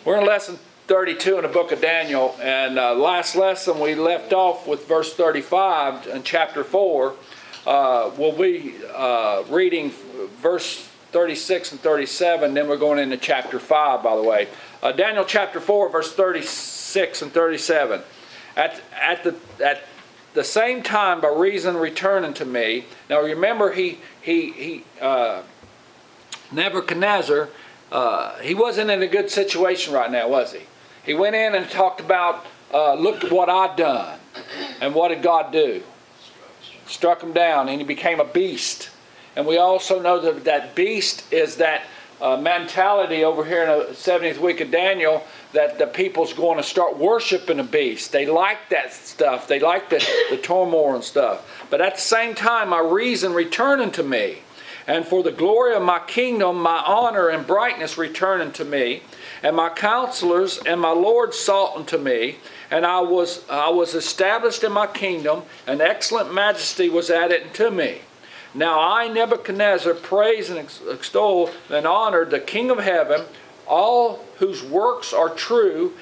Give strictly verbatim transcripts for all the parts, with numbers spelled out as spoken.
We're in lesson thirty-two in the book of Daniel, and uh, last lesson we left off with verse thirty-five in chapter four. Uh, we'll be uh, reading verse thirty-six and thirty-seven, then we're going into chapter five, by the way. Uh, Daniel chapter four, verse thirty-six and thirty-seven. At, at, the, at the same time, by reason returning to me. Now remember, he, he, he uh, Nebuchadnezzar, uh, he wasn't in a good situation right now, was he? He went in and talked about, uh, look at what I'd done. And what did God do? Struck him down, and he became a beast. And we also know that that beast is that uh, mentality over here in the seventieth week of Daniel, that the people's going to start worshiping the beast. They like that stuff. They like the, the turmoil and stuff. But at the same time, my reason returning to me, and for the glory of my kingdom, my honor and brightness returning to me, and my counselors and my Lord sought unto me, and I was I was established in my kingdom, and excellent majesty was added unto me. Now I, Nebuchadnezzar, praise and extol and honor the King of heaven, all whose works are true,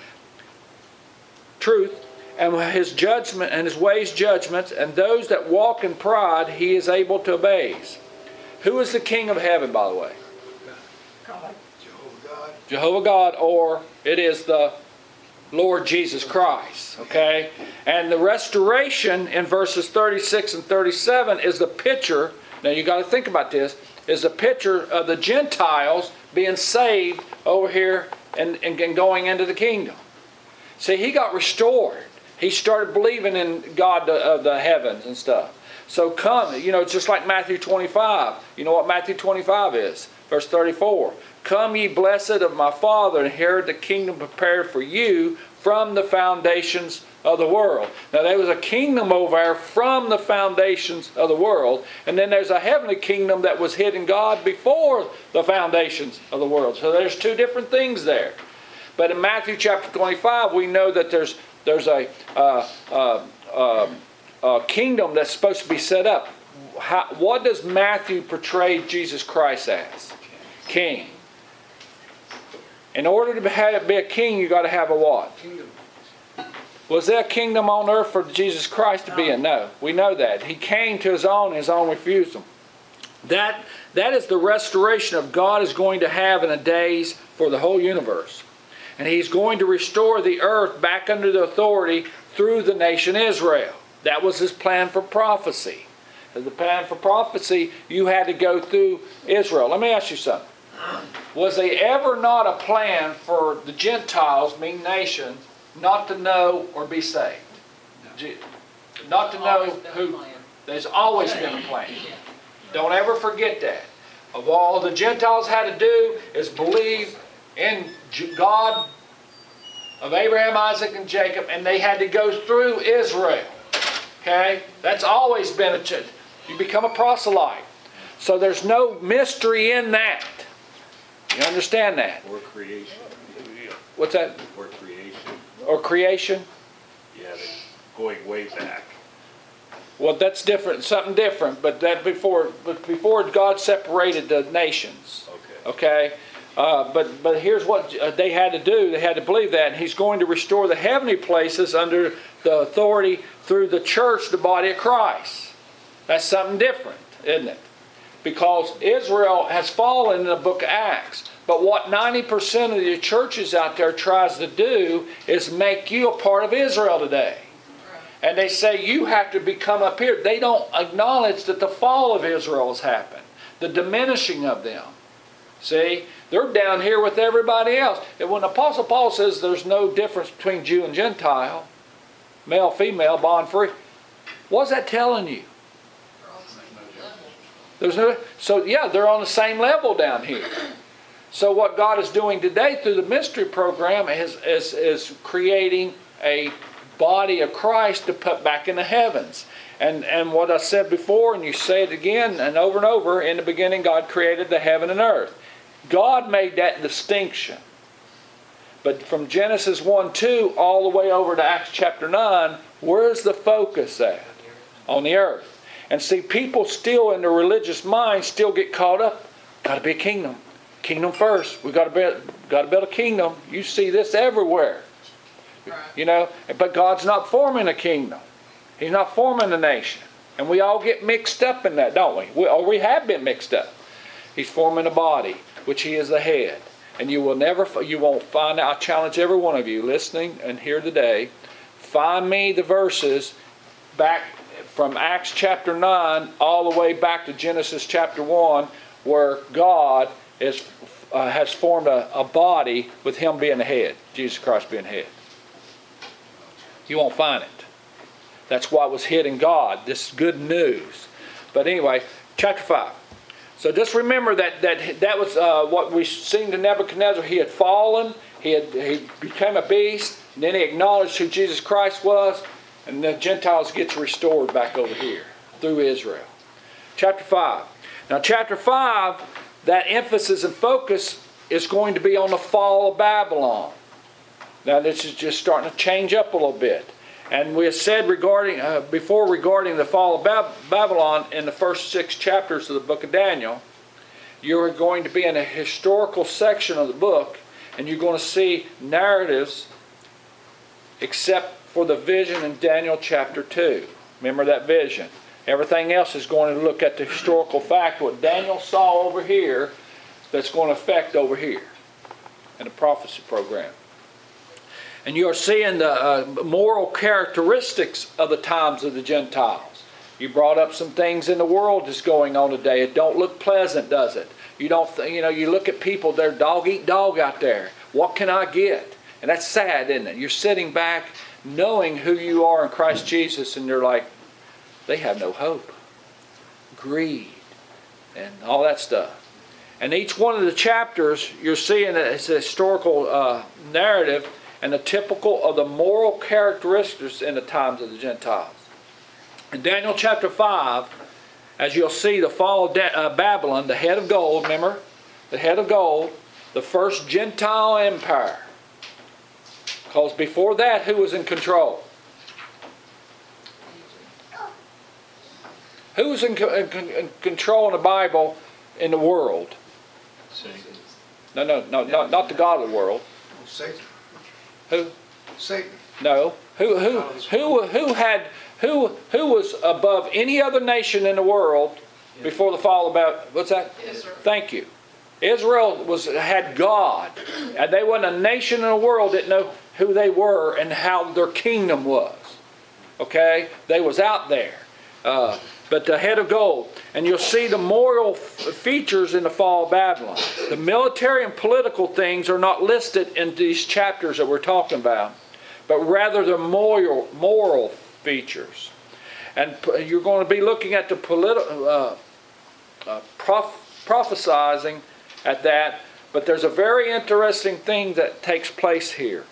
truth, and his judgment and his ways judgments, and those that walk in pride he is able to abase. Who is the King of heaven, by the way? God. Jehovah God. Jehovah God, or it is the Lord Jesus Christ. Okay? And the restoration in verses thirty-six and thirty-seven is the picture, now you got to think about this, is the picture of the Gentiles being saved over here and, and going into the kingdom. See, he got restored. He started believing in God of the heavens and stuff. So come, you know, just like Matthew twenty-five. You know what Matthew twenty-five is? Verse thirty-four. Come ye blessed of my Father, and inherit the kingdom prepared for you from the foundations of the world. Now there was a kingdom over there from the foundations of the world. And then there's a heavenly kingdom that was hid in God before the foundations of the world. So there's two different things there. But in Matthew chapter twenty-five, we know that there's, there's a... Uh, uh, uh, Uh, kingdom that's supposed to be set up. How, what does Matthew portray Jesus Christ as? King. In order to have, be a king, you got to have a what? Kingdom. Was there a kingdom on earth for Jesus Christ to be in? No. We know that. He came to his own, his own refused him. That, that is the restoration of God is going to have in the days for the whole universe. And he's going to restore the earth back under the authority through the nation Israel. That was his plan for prophecy. The plan for prophecy, you had to go through Israel. Let me ask you something. Was there ever not a plan for the Gentiles, meaning nations, not to know or be saved? No. Not to know who. There's always been a plan. Don't ever forget that. Of all the Gentiles had to do is believe in God of Abraham, Isaac, and Jacob, and they had to go through Israel. Okay? That's always been a... Ch- you become a proselyte. So there's no mystery in that. You understand that? Or creation. What's that? Or creation. Or creation? Yeah, going way back. Well, that's different. Something different. But that before, but before God separated the nations. Okay. Okay? Uh, but but here's what they had to do. They had to believe that. And he's going to restore the heavenly places under the authority through the church, the body of Christ. That's something different, isn't it? Because Israel has fallen in the book of Acts. But what ninety percent of the churches out there tries to do is make you a part of Israel today. And they say you have to become up here. They don't acknowledge that the fall of Israel has happened. The diminishing of them. See? They're down here with everybody else. And when Apostle Paul says there's no difference between Jew and Gentile, male, female, bond free, what's that telling you? There's no, so yeah, they're on the same level down here. So what God is doing today through the ministry program is, is, is creating a body of Christ to put back in the heavens. And, and what I said before, and you say it again and over and over, in the beginning God created the heaven and earth. God made that distinction. But from Genesis one two all the way over to Acts chapter nine, where's the focus at? On the earth. And see, people still in their religious mind still get caught up. Got to be a kingdom. Kingdom first. We've got to be, got to build a kingdom. You see this everywhere. Right. You know, but God's not forming a kingdom. He's not forming a nation. And we all get mixed up in that, don't we? we or we have been mixed up. He's forming a body, which He is the head. And you will never, you won't find out. I challenge every one of you listening and here today, find me the verses back from Acts chapter nine all the way back to Genesis chapter one where God is, uh, has formed a, a body with Him being the head, Jesus Christ being head. You won't find it. That's why it was hid in God. This is good news. But anyway, chapter five. So just remember that that, that was uh, what we seen to Nebuchadnezzar. He had fallen. He, had, he became a beast. And then he acknowledged who Jesus Christ was. And the Gentiles gets restored back over here through Israel. Chapter five. Now chapter five, that emphasis and focus is going to be on the fall of Babylon. Now this is just starting to change up a little bit. And we have said regarding uh, before regarding the fall of Bab- Babylon in the first six chapters of the book of Daniel, you're going to be in a historical section of the book, and you're going to see narratives except for the vision in Daniel chapter two. Remember that vision. Everything else is going to look at the historical fact, what Daniel saw over here, that's going to affect over here in the prophecy program. And you're seeing the uh, moral characteristics of the times of the Gentiles. You brought up some things in the world that's going on today. It don't look pleasant, does it? You don't, th- you know, you look at people, they're dog eat dog out there. What can I get? And that's sad, isn't it? You're sitting back knowing who you are in Christ Jesus, and you're like, they have no hope. Greed and all that stuff. And each one of the chapters, you're seeing it's a historical uh, narrative and the typical of the moral characteristics in the times of the Gentiles. In Daniel chapter five, as you'll see, the fall of da- uh, Babylon, the head of gold, remember? The head of gold, the first Gentile empire. Because before that, who was in control? Who was in, co- in, in control in the Bible in the world? Satan. No, no, no, not, not the God of the world. Satan. Who? Satan. No. Who who who who had who who was above any other nation in the world before the fall of Babylon? What's that? Israel. Thank you. Israel was had God, and they wasn't a nation in the world that didn't know who they were and how their kingdom was. Okay, they was out there, uh, but the head of gold, and you'll see the moral f- features in the fall of Babylon. The military and political things are not listed in these chapters that we're talking about, but rather the moral moral features. And p- you're going to be looking at the political uh, uh, prof- prophesizing at that. But there's a very interesting thing that takes place here.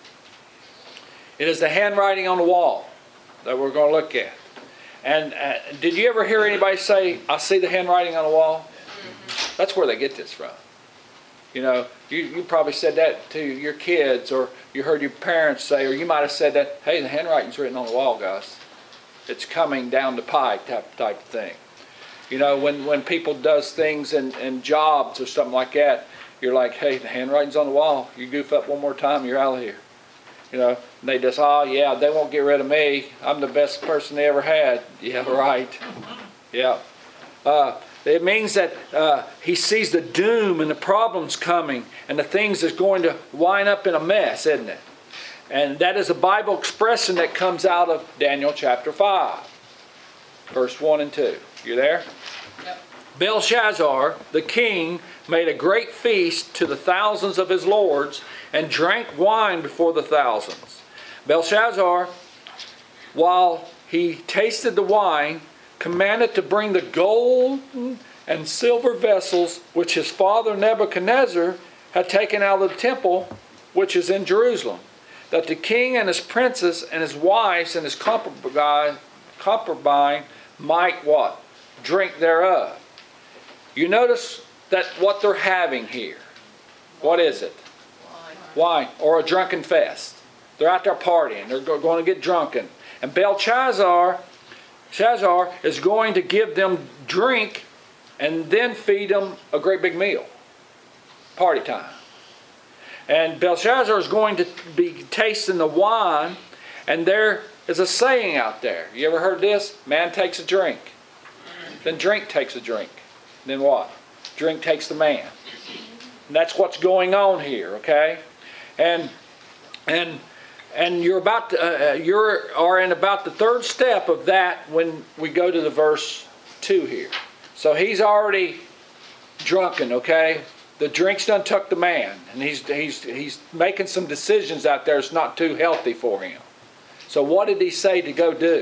It is the handwriting on the wall that we're going to look at. And uh, did you ever hear anybody say, I see the handwriting on the wall? Mm-hmm. That's where they get this from. You know, you, you probably said that to your kids, or you heard your parents say, or you might have said that, hey, the handwriting's written on the wall, guys. It's coming down the pike type, type of thing. You know, when, when people does things in, in jobs or something like that, you're like, hey, the handwriting's on the wall. You goof up one more time, you're out of here. You know, and they just, oh yeah, they won't get rid of me. I'm the best person they ever had. Yeah, right. Yeah. Uh, it means that uh, he sees the doom and the problems coming and the things that's going to wind up in a mess, isn't it? And that is a Bible expression that comes out of Daniel chapter five, verse one and two. You there? Yep. Belshazzar, the king, made a great feast to the thousands of his lords and drank wine before the thousands. Belshazzar, while he tasted the wine, commanded to bring the gold and silver vessels which his father Nebuchadnezzar had taken out of the temple which is in Jerusalem, that the king and his princes and his wives and his concubine might what? Drink thereof. You notice that what they're having here. What is it? Wine. Or a drunken fest. They're out there partying. They're going to get drunken. And Belshazzar Shazar is going to give them drink and then feed them a great big meal. Party time. And Belshazzar is going to be tasting the wine, and there is a saying out there. You ever heard this? Man takes a drink. Then drink takes a drink. Then what? Drink takes the man. And that's what's going on here, okay? And and and you're about to, uh, you're are in about the third step of that when we go to the verse two here. So he's already drunken, okay? The drink's done took the man, and he's he's he's making some decisions out there that's not too healthy for him. So what did he say to go do?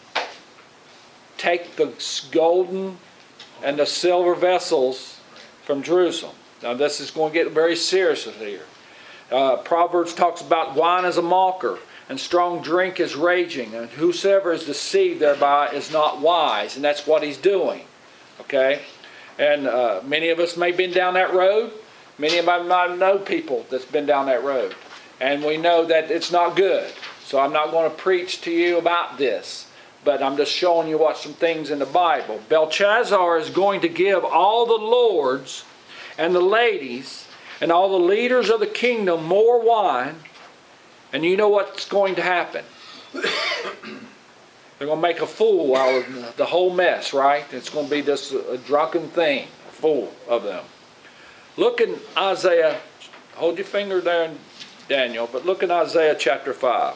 Take the golden and the silver vessels from Jerusalem. Now this is going to get very serious here. Uh, Proverbs talks about wine as a mocker, and strong drink is raging, and whosoever is deceived thereby is not wise. And that's what he's doing. Okay? And uh, many of us may have been down that road. Many of us might know people that's been down that road. And we know that it's not good. So I'm not going to preach to you about this. But I'm just showing you what some things in the Bible. Belshazzar is going to give all the lords and the ladies and all the leaders of the kingdom more wine. And you know what's going to happen? They're going to make a fool out of the whole mess, right? It's going to be just a drunken thing, full of them. Look in Isaiah, hold your finger there in Daniel, but look in Isaiah chapter five.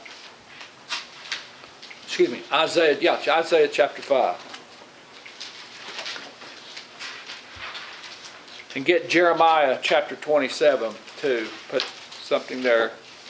Excuse me, Isaiah, yeah, Isaiah chapter five. And get Jeremiah chapter twenty-seven too. Put something there.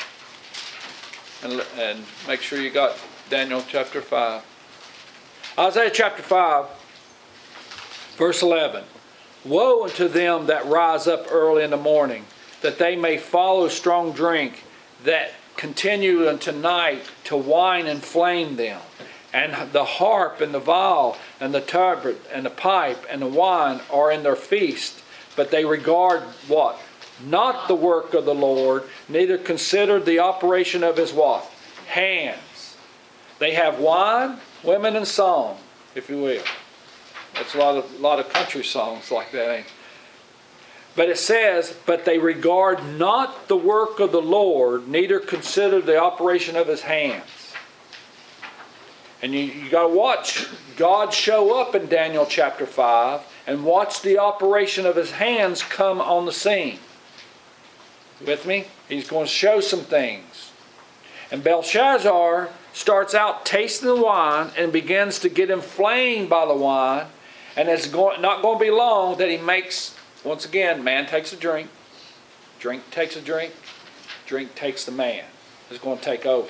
And, and make sure you got Daniel chapter five. Isaiah chapter five, verse eleven. Woe unto them that rise up early in the morning, that they may follow strong drink, that continue unto night to wine inflame them. And the harp and the viol and the tabret and the pipe and the wine are in their feast. But they regard what? Not the work of the Lord, neither consider the operation of his what? Hands. They have wine, women, and song, if you will. That's a lot of, a lot of country songs like that, ain't it? But it says, but they regard not the work of the Lord, neither consider the operation of his hands. And you, you got to watch God show up in Daniel chapter five and watch the operation of his hands come on the scene. With me? He's going to show some things. And Belshazzar starts out tasting the wine and begins to get inflamed by the wine. And it's going, not going to be long that he makes, once again, man takes a drink, drink takes a drink, drink takes the man. It's going to take over.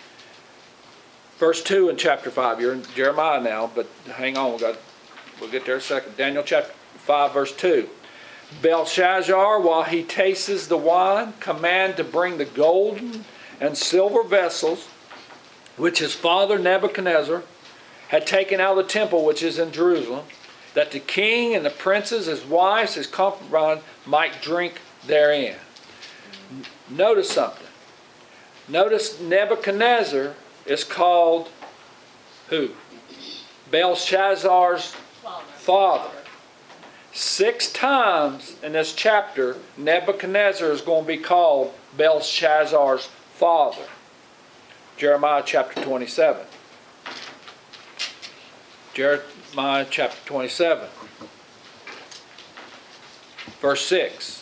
Verse two in chapter five. You're in Jeremiah now, but hang on. We'll, got, we'll get there in a second. Daniel chapter five, verse two. Belshazzar, while he tastes the wine, command to bring the golden and silver vessels, which his father Nebuchadnezzar had taken out of the temple which is in Jerusalem, that the king and the princes, his wives, his concubines might drink therein. Notice something. Notice Nebuchadnezzar is called who? Belshazzar's father. Six times in this chapter, Nebuchadnezzar is going to be called Belshazzar's father. Jeremiah chapter twenty-seven. Jeremiah chapter twenty-seven. Verse six.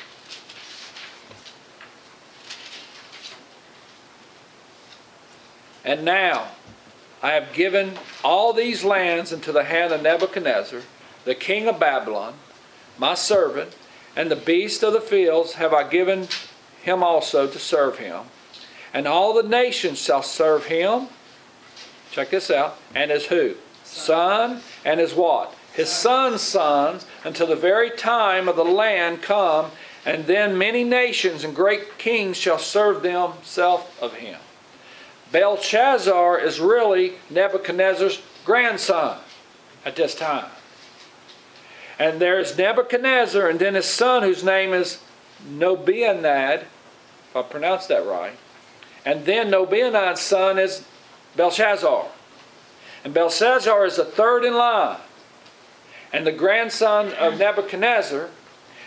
And now I have given all these lands into the hand of Nebuchadnezzar, the king of Babylon, my servant, and the beasts of the fields have I given him also to serve him. And all the nations shall serve him. Check this out. And his who? Son. And his what? His son's sons, until the very time of the land come, and then many nations and great kings shall serve themselves of him. Belshazzar is really Nebuchadnezzar's grandson at this time. And there's Nebuchadnezzar and then his son, whose name is Nobianad, if I pronounced that right. And then Nobianad's son is Belshazzar. And Belshazzar is the third in line and the grandson of Nebuchadnezzar.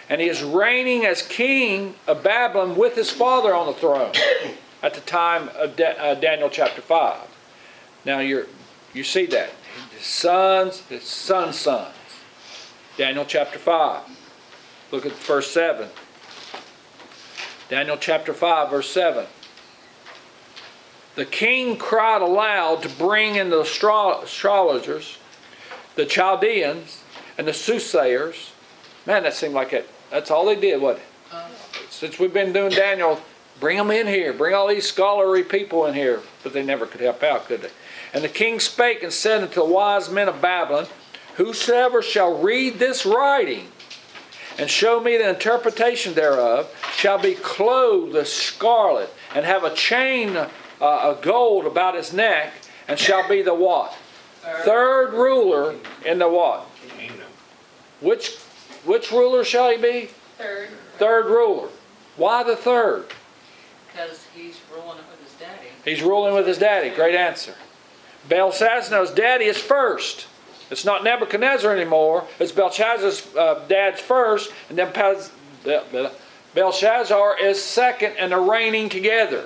And he is reigning as king of Babylon with his father on the throne at the time of Da- uh, Daniel chapter five. Now you're, you see that. His sons, his sons' sons. Daniel chapter five. Look at verse seven. Daniel chapter five, verse seven. The king cried aloud to bring in the astro- astrologers, the Chaldeans, and the soothsayers. Man, that seemed like it. That's all they did, wasn't it? Since we've been doing Daniel, bring them in here. Bring all these scholarly people in here. But they never could help out, could they? And the king spake and said unto the wise men of Babylon, whosoever shall read this writing and show me the interpretation thereof shall be clothed with scarlet and have a chain uh, of gold about his neck and shall be the what? Third, Third ruler in the what? Kingdom. Which, which ruler shall he be? Third, Third ruler. Why the third? because he's ruling it with his daddy. He's ruling with his daddy. Great answer. Belshazzar's daddy is first. It's not Nebuchadnezzar anymore. It's Belshazzar's uh, dad's first, and then Paz, Belshazzar is second, and they're reigning together.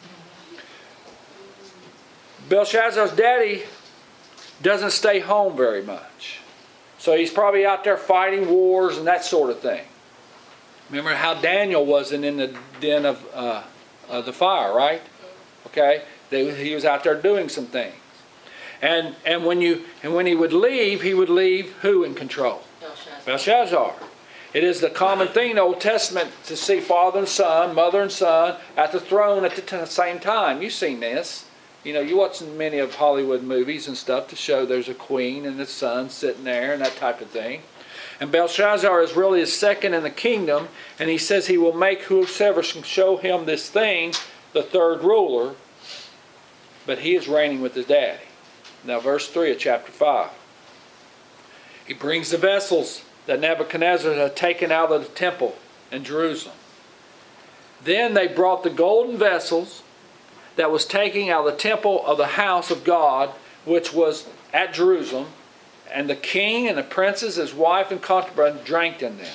Belshazzar's daddy doesn't stay home very much. So he's probably out there fighting wars and that sort of thing. Remember how Daniel wasn't in the den of uh, uh, the fire, right? Okay, they, he was out there doing some things. And and when you and when he would leave, he would leave who in control? Belshazzar. Belshazzar. It is the common thing in the Old Testament to see father and son, mother and son at the throne at the t- same time. You've seen this. You know, you watch many of Hollywood movies and stuff to show there's a queen and the son sitting there and that type of thing. And Belshazzar is really his second in the kingdom, and he says he will make whosoever can show him this thing the third ruler, but he is reigning with his daddy. Now verse three of chapter five. He brings the vessels that Nebuchadnezzar had taken out of the temple in Jerusalem. Then they brought the golden vessels that was taken out of the temple of the house of God, which was at Jerusalem, and the king and the princes, his wife and concubine, drank in them.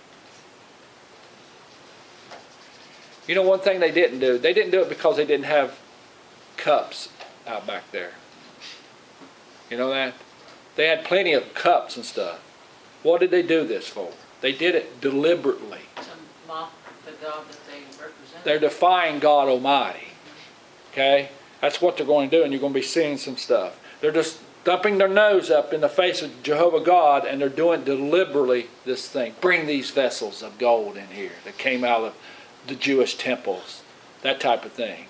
You know one thing they didn't do? They didn't do it because they didn't have cups out back there. You know that? They had plenty of cups and stuff. What did they do this for? They did it deliberately. To mock the God that they represent. They're defying God Almighty. Okay? That's what they're going to do, and you're going to be seeing some stuff. They're just thumping their nose up in the face of Jehovah God, and they're doing deliberately this thing. Bring these vessels of gold in here that came out of the Jewish temples. That type of thing.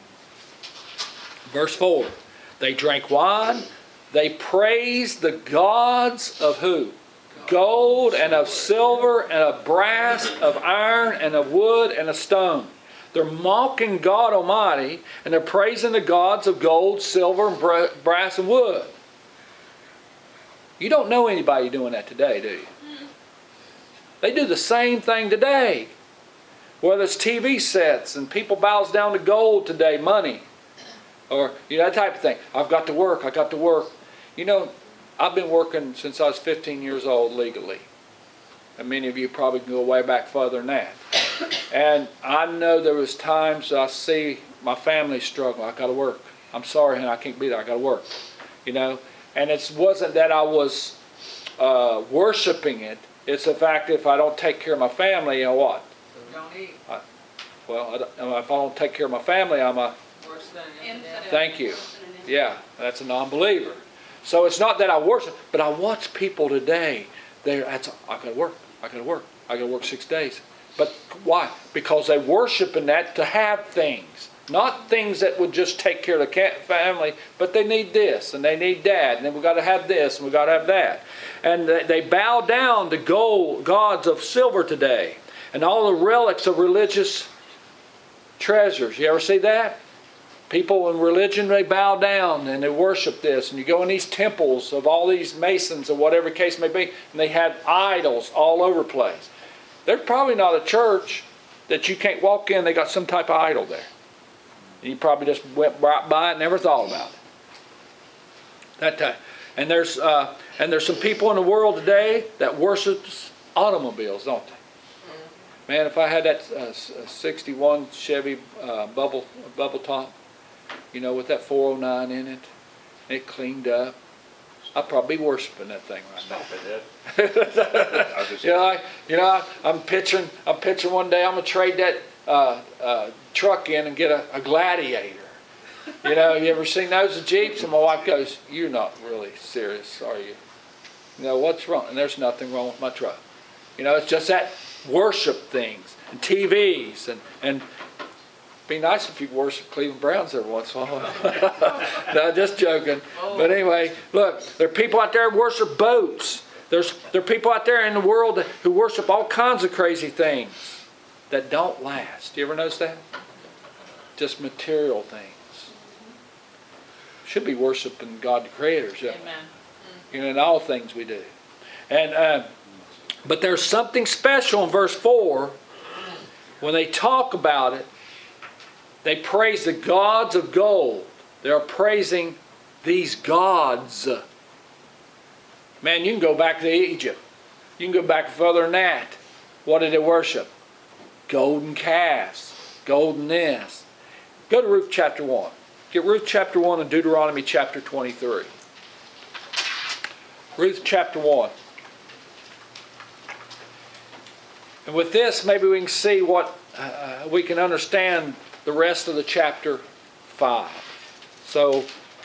Verse four. They drank wine. They praised the gods of who? Gold and of silver and of brass, of iron and of wood and of stone. They're mocking God Almighty, and they're praising the gods of gold, silver, and brass and wood. You don't know anybody doing that today, do you? They do the same thing today. Whether it's T V sets and people bows down to gold today, money. Or, you know, that type of thing. I've got to work, I've got to work. You know, I've been working since I was fifteen years old legally. And many of you probably can go way back further than that. And I know there was times I see my family struggle. I got to work. I'm sorry, honey, I can't be there. I got to work. You know, and it wasn't that I was uh, worshiping it. It's the fact that if I don't take care of my family, you know what? Don't eat. I, well, I don't, if I don't take care of my family, I'm a Worse than an infidel. thank you. Yeah, that's a non-believer. So it's not that I worship, but I watch people today. They're, that's, I got to work. I got to work. I got to work six days. But why? Because they worship in that to have things. Not things that would just take care of the family, but they need this and they need that, and then we've got to have this and we've got to have that. And they bow down to gold, gods of silver today, and all the relics of religious treasures. You ever see that? People in religion, they bow down and they worship this. And you go in these temples of all these masons or whatever the case may be, and they have idols all over the place. There's probably not a church that you can't walk in, they got some type of idol there. And you probably just went right by it and never thought about it. That time. And there's uh, and there's some people in the world today that worships automobiles, don't they? Man, if I had that uh, s- uh, sixty-one Chevy uh, bubble bubble top, you know, with that four oh nine in it, it cleaned up, I'd probably be worshiping that thing right now. Stop it, I'll just, You know, I, you know, I, I'm picturing, I'm picturing one day I'm gonna trade that uh, uh, truck in and get a, a Gladiator. You know, you ever seen those Jeeps? And my wife goes, "You're not really serious, are you?" You know, what's wrong? And there's nothing wrong with my truck. You know, it's just that worship things and T Vs and and. Be nice if you worship Cleveland Browns every once in a while. No, just joking. But anyway, look, there are people out there who worship boats. There's there are people out there in the world that, who worship all kinds of crazy things that don't last. You ever notice that? Just material things. Should be worshiping God the Creator. So, Amen. you know, in all things we do. And uh, but there's something special in verse four when they talk about it. They praise the gods of gold. They are praising these gods. Man, you can go back to Egypt. You can go back further than that. What did they worship? Golden calves. Golden this. Go to Ruth chapter one. Get Ruth chapter one and Deuteronomy chapter twenty-three. Ruth chapter one. And with this, maybe we can see what uh, we can understand the rest of the chapter five. So,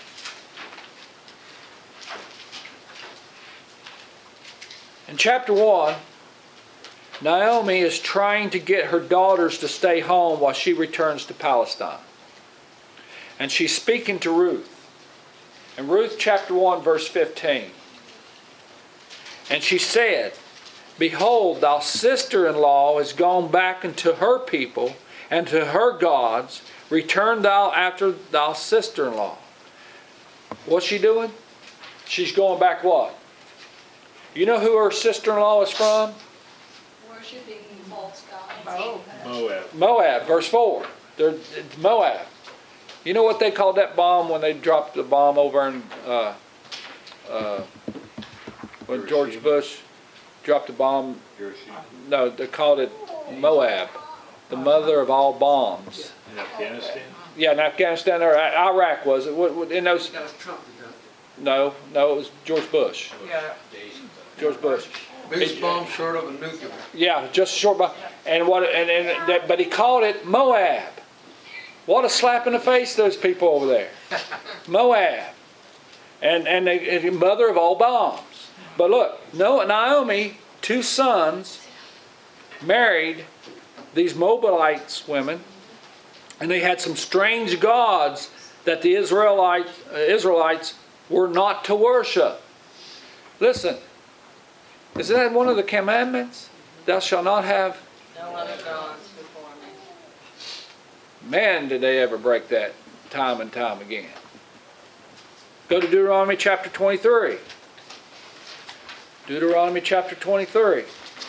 in chapter one, Naomi is trying to get her daughters to stay home while she returns to Palestine. And she's speaking to Ruth. In Ruth chapter one, verse fifteen. And she said, "Behold, thy sister-in-law is gone back into her people, and to her gods, return thou after thy sister-in-law." What's she doing? She's going back what? You know who her sister-in-law is from? Worshipping false gods. Oh. Moab. Moab, verse four. They're, it's Moab. You know what they called that bomb when they dropped the bomb over in, uh, uh, when George Hiroshima. Bush dropped the bomb? Hiroshima. No, they called it Moab, the mother of all bombs. In Afghanistan? Yeah, in Afghanistan or Iraq was it? What- what- In those? That was Trump that done No, no, it was George Bush. Yeah. George Bush. it. Biggest bomb short of a nuclear. Yeah, just short by. And what? And, and that, but he called it Moab. What a slap in the face, those people over there. Moab, and and the mother of all bombs. But look, no, Naomi, two sons, married these Moabites women, and they had some strange gods that the Israelites uh, Israelites were not to worship. Listen, isn't that one of the commandments? Thou shalt not have. No other gods before me. Man, did they ever break that time and time again. Go to Deuteronomy chapter twenty-three. Deuteronomy chapter twenty-three.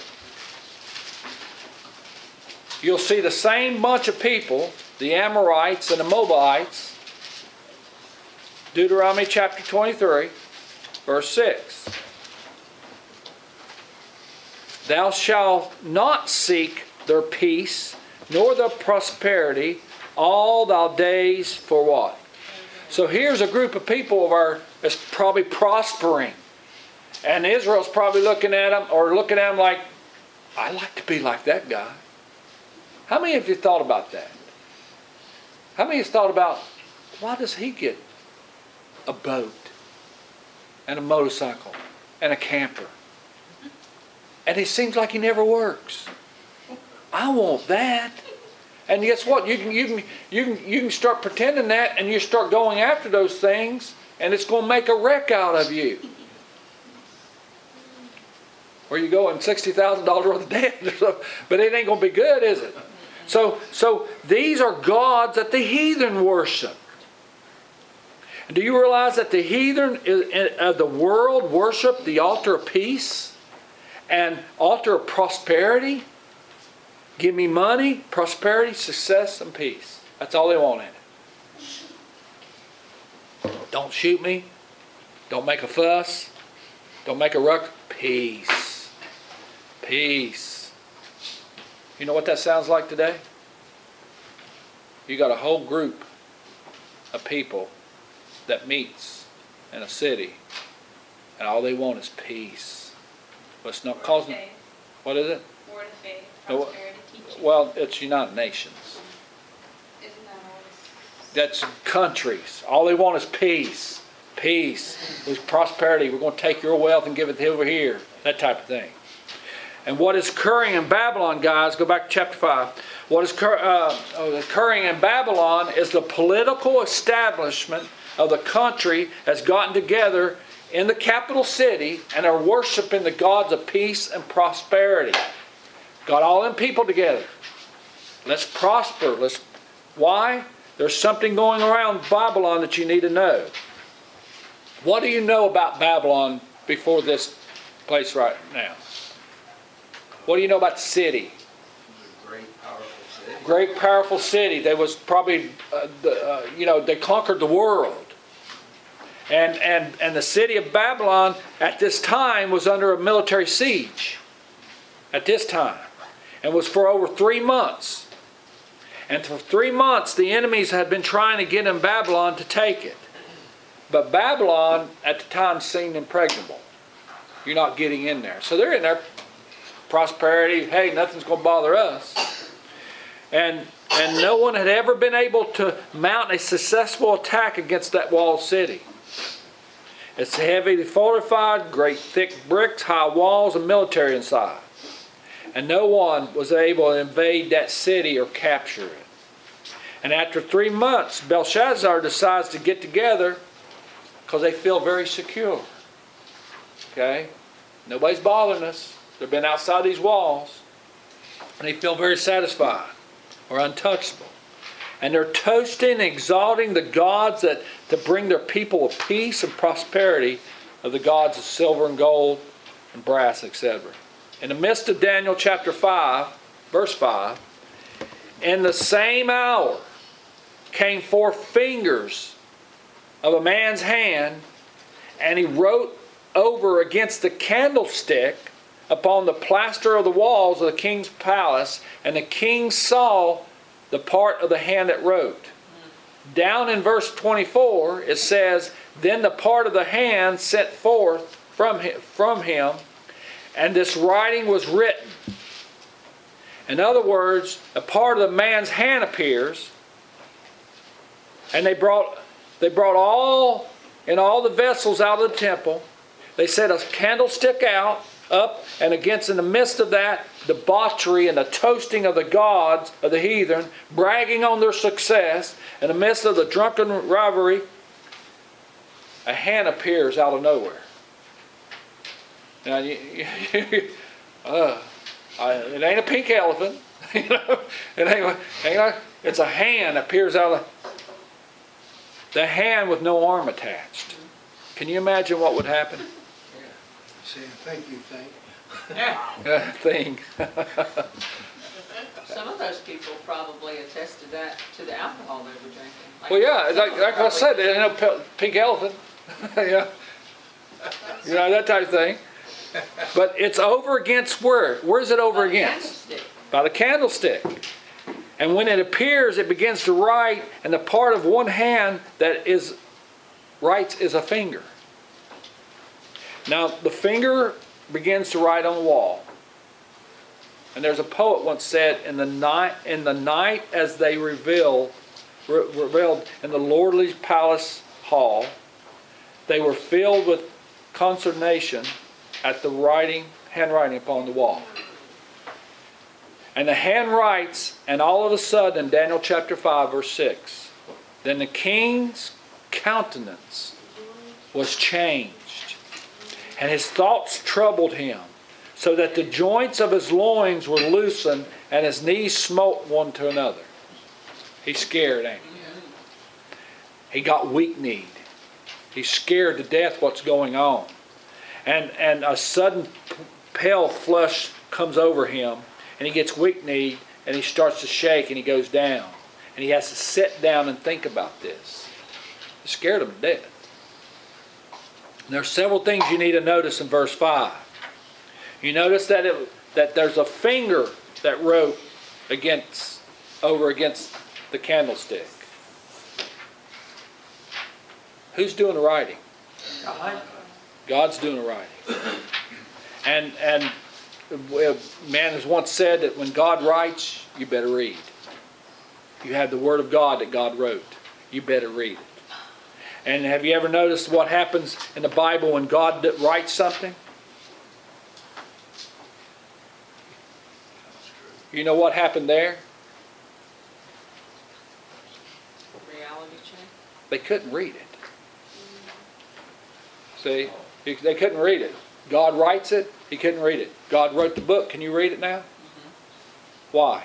You'll see the same bunch of people, the Amorites and the Moabites. Deuteronomy chapter twenty-three, verse six. Thou shalt not seek their peace, nor their prosperity, all thy days for what? So here's a group of people of our that's probably prospering. And Israel's probably looking at them, or looking at them like, I'd like to be like that guy. How many of you thought about that? How many of you thought about, why does he get a boat and a motorcycle and a camper? And it seems like he never works. I want that. And guess what? You can you can you can you can start pretending that, and you start going after those things, and it's going to make a wreck out of you. Or you go in sixty thousand dollars worth of debt, but it ain't going to be good, is it? So so these are gods that the heathen worship. And do you realize that the heathen of the world worship the altar of peace and altar of prosperity? Give me money, prosperity, success, and peace. That's all they want in it. Don't shoot me. Don't make a fuss. Don't make a ruck. Peace. Peace. You know what that sounds like today? You got a whole group of people that meets in a city, and all they want is peace. But it's not causing. Faith, What is it? word of faith, No, prosperity teaching. Well, it's United Nations. Isn't that always? That's countries. All they want is peace. Peace. With prosperity. We're going to take your wealth and give it over here. That type of thing. And what is occurring in Babylon, guys, go back to chapter five. What is uh, occurring in Babylon is the political establishment of the country has gotten together in the capital city and are worshiping the gods of peace and prosperity. Got all them people together. Let's prosper. Let's. Why? There's something going around Babylon that you need to know. What do you know about Babylon before this place right now? What do you know about the city? It's a great, powerful city. Great, powerful city. They was probably, uh, the, uh, you know, they conquered the world. And, and, and the city of Babylon at this time was under a military siege. At this time. And was for over three months. And for three months the enemies had been trying to get in Babylon to take it. But Babylon at the time seemed impregnable. You're not getting in there. So they're in there. Prosperity, hey, nothing's going to bother us. And and no one had ever been able to mount a successful attack against that walled city. It's heavily fortified, great thick bricks, high walls, and military inside. And no one was able to invade that city or capture it. And after three months, Belshazzar decides to get together because they feel very secure. Okay? Nobody's bothering us. They've been outside these walls. And they feel very satisfied or untouchable. And they're toasting and exalting the gods that to bring their people of peace and prosperity of the gods of silver and gold and brass, et cetera. In the midst of Daniel chapter five, verse five, in the same hour came forth fingers of a man's hand, and he wrote over against the candlestick upon the plaster of the walls of the king's palace, and the king saw the part of the hand that wrote. Down in verse twenty-four, it says, then the part of the hand sent forth from him, from him, and this writing was written. In other words, a part of the man's hand appears, and they brought they brought all in all the vessels out of the temple. They set a candlestick out, up, and against in the midst of that, debauchery and the toasting of the gods of the heathen, bragging on their success, in the midst of the drunken rivalry, a hand appears out of nowhere. Now, you, you, uh, I, it ain't a pink elephant, you know. It ain't, ain't, it's a hand that appears out of the hand with no arm attached. Can you imagine what would happen? Saying thank you, thank. Uh, thing. Some of those people probably attested that to the alcohol they were drinking. Like, Well, yeah, some like, of them like I said, probably- there ain't no pe- pink elephant. Yeah. You know, that type of thing. But it's over against where? Where's it over By the against? candlestick. By the candlestick. And when it appears, it begins to write, and the part of one hand that is writes is a finger. Now, the finger begins to write on the wall. And there's a poet once said, in the night, in the night as they revealed, re- revealed in the lordly palace hall, they were filled with consternation at the writing, handwriting upon the wall. And the hand writes, and all of a sudden, Daniel chapter five, verse six, then the king's countenance was changed, and his thoughts troubled him, so that the joints of his loins were loosened, and his knees smote one to another. He's scared, ain't he? He got weak-kneed. He's scared to death what's going on. And, and a sudden pale flush comes over him, and he gets weak-kneed, and he starts to shake, and he goes down. And he has to sit down and think about this. It scared him to death. And there are several things you need to notice in verse five. You notice that it, that there's a finger that wrote against, over against the candlestick? Who's doing the writing? God's doing the writing. And, and man has once said that when God writes, you better read. You have the Word of God that God wrote. You better read it. And have you ever noticed what happens in the Bible when God writes something? You know what happened there? Reality check. They couldn't read it. See? They couldn't read it. God writes it, he couldn't read it. God wrote the book. Can you read it now? Mm-hmm. Why?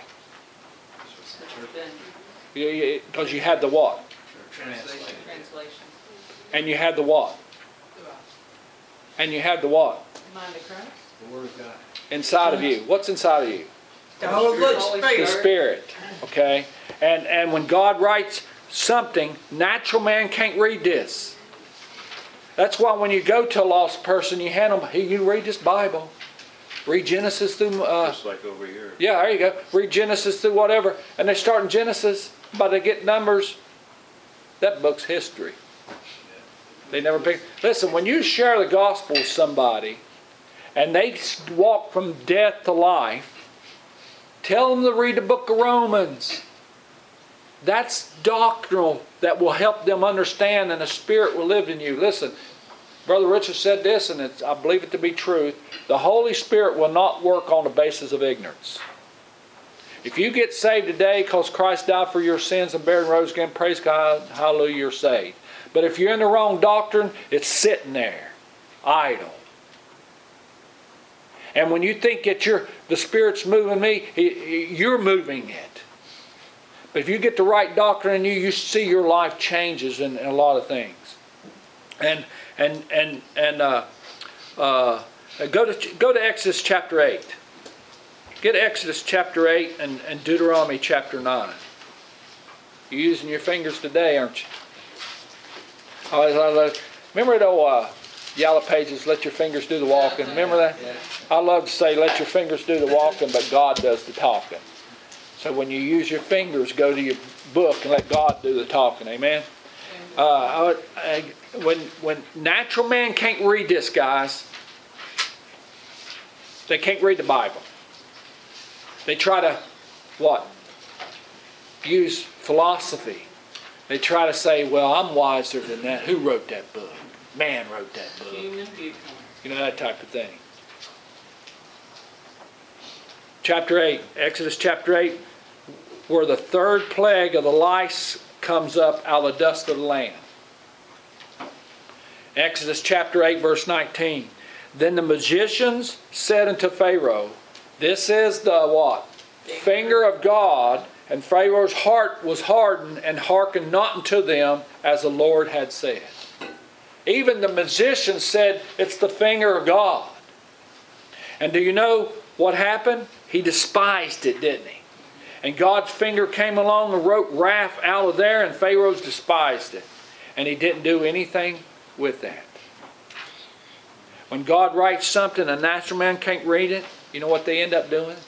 Then Because you had the what? Translation. translation. And you had the what? And you had the what? Mind of Christ. The Word of God. Inside of you. What's inside of you? The Holy Holy Spirit. The Spirit. Okay? And and when God writes something, natural man can't read this. That's why when you go to a lost person, you hand them, hey, you read this Bible. Read Genesis through... Uh, Just like over here. yeah, there you go. Read Genesis through whatever. And they start in Genesis, but they get Numbers. That book's history. They never pick... Listen, when you share the gospel with somebody, and they walk from death to life, tell them to read the book of Romans. That's doctrinal that will help them understand, and the Spirit will live in you. Listen, Brother Richard said this, and it's, I believe it to be true. The Holy Spirit will not work on the basis of ignorance. If you get saved today because Christ died for your sins and buried and rose again, praise God, hallelujah, you're saved. But if you're in the wrong doctrine, it's sitting there, idle. And when you think that you're, the Spirit's moving me, you're moving it. But if you get the right doctrine in you, you see your life changes in, in a lot of things. And and and and uh, uh, go to go to Exodus chapter eight. Get Exodus chapter eight and, and Deuteronomy chapter nine. You're using your fingers today, aren't you? Uh, remember the old uh, yellow pages, let your fingers do the walking. Remember that? I love to say, let your fingers do the walking, but God does the talking. So when you use your fingers, go to your book and let God do the talking. Amen? Uh, I, I, when, when natural man can't read this, guys, they can't read the Bible. They try to, what? Use philosophy. They try to say, well, I'm wiser than that. Who wrote that book? Man wrote that book. Human viewpoint. You know, that type of thing. Chapter eight, Exodus chapter eight, where the third plague of the lice comes up out of the dust of the land. Exodus chapter eight, verse nineteen. Then the magicians said unto Pharaoh, this is the what? Finger of God, and Pharaoh's heart was hardened and hearkened not unto them as the Lord had said. Even the magicians said it's the finger of God. And do you know what happened? He despised it, didn't he? And God's finger came along and wrote wrath out of there, and Pharaoh's despised it. And he didn't do anything with that. When God writes something, a natural man can't read it, you know what they end up doing?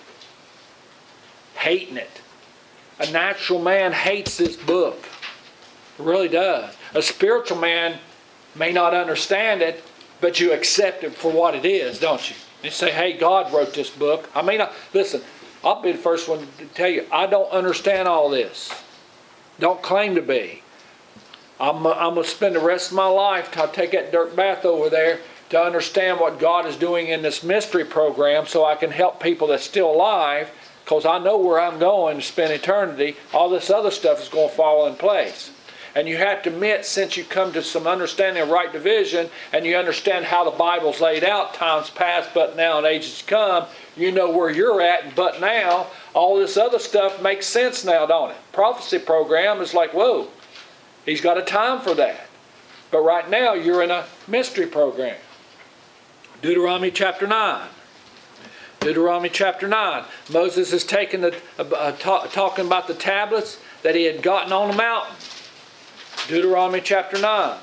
Hating it. A natural man hates this book. It really does. A spiritual man may not understand it, but you accept it for what it is, don't you? You say, hey, God wrote this book. I mean, I, listen, I'll be the first one to tell you, I don't understand all this. Don't claim to be. I'm, I'm going to spend the rest of my life till I take that dirt bath over there to understand what God is doing in this mystery program so I can help people that's still alive, because I know where I'm going to spend eternity. All this other stuff is going to fall in place. And you have to admit, since you come to some understanding of right division, and you understand how the Bible's laid out, times past, but now, and ages to come, you know where you're at, and but now, all this other stuff makes sense now, don't it? Prophecy program is like, whoa, he's got a time for that. But right now, you're in a mystery program. Deuteronomy chapter nine. Deuteronomy chapter nine. Moses is taking the, uh, talk, talking about the tablets that he had gotten on the mountain. Deuteronomy chapter nine.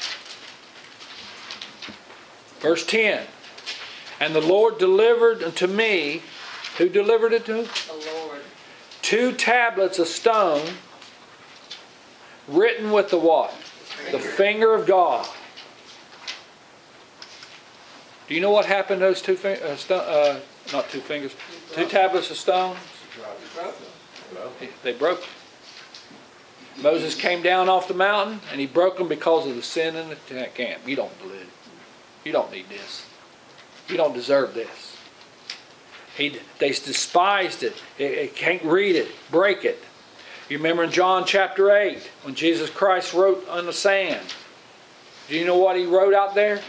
Verse ten. And the Lord delivered unto me. Who delivered it to? The Lord. two tablets of stone written with the what? The finger of God. Do you know what happened to those two fingers? Uh, sto- uh, not two fingers. Two tablets of stone? They broke them. Moses came down off the mountain and he broke them because of the sin in the camp. You don't believe it. You don't need this. You don't deserve this. He, they despised it. It, it can't read it. Break it. You remember in John chapter eight when Jesus Christ wrote on the sand. Do you know what he wrote out there?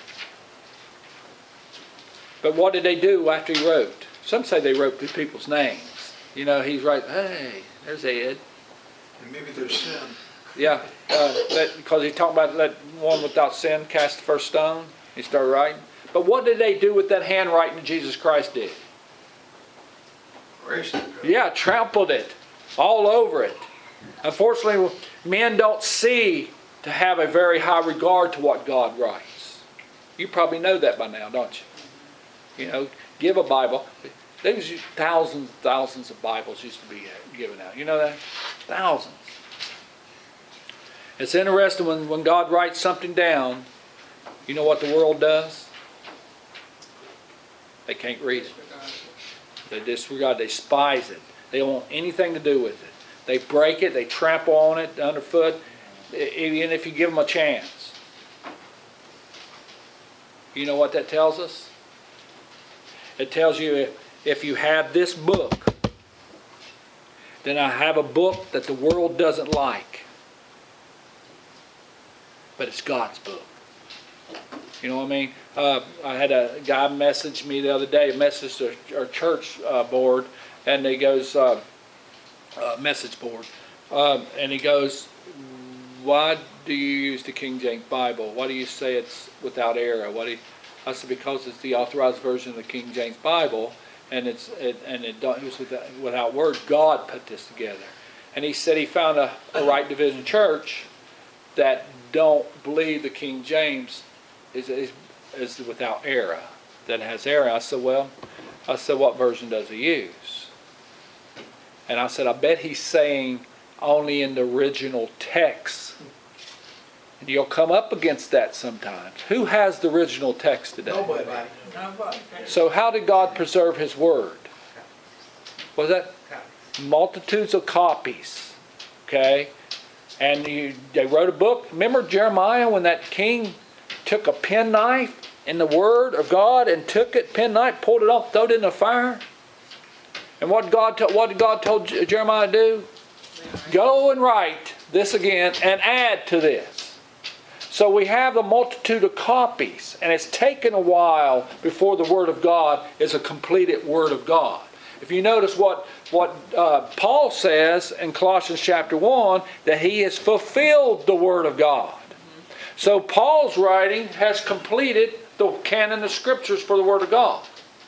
But what did they do after he wrote? Some say they wrote people's names. You know, he's right. Hey, there's Ed. And maybe there's sin. Yeah, uh, that, because he's talking about let one without sin cast the first stone. He started writing. But what did they do with that handwriting that Jesus Christ did? Erased it. Yeah, trampled it all over it. Unfortunately, men don't see to have a very high regard to what God writes. You probably know that by now, don't you? You know, give a Bible. There was thousands, thousands of Bibles used to be given out. You know that? Thousands. It's interesting when, when God writes something down, you know what the world does? They can't read it. They disregard, they despise it. They don't want anything to do with it. They break it, they trample on it underfoot, even if you give them a chance. You know what that tells us? It tells you if, if you have this book, then I have a book that the world doesn't like. But it's God's book. You know what I mean? Uh, I had a guy message me the other day, message our church uh, board, and he goes, uh, uh, message board, um, and he goes, why do you use the King James Bible? Why do you say it's without error? Why do you, I said, because it's the authorized version of the King James Bible, and it's it, and it, it was without, without word. God put this together. And he said he found a, a Right Division church that don't believe the King James is, is is without error, that has error. I said, well, I said, what version does he use? And I said, I bet he's saying only in the original text. And you'll come up against that sometimes. Who has the original text today? Nobody. So how did God preserve his word? Was that multitudes of copies? Okay? And you, they wrote a book. Remember Jeremiah when that king took a penknife in the word of God and took it, penknife, pulled it off, threw it in the fire? And what God to, what did God told Jeremiah to do? Go and write this again and add to this. So we have a multitude of copies, and it's taken a while before the Word of God is a completed Word of God. If you notice what, what uh, Paul says in Colossians chapter one, that he has fulfilled the Word of God. So Paul's writing has completed the canon of Scriptures for the Word of God.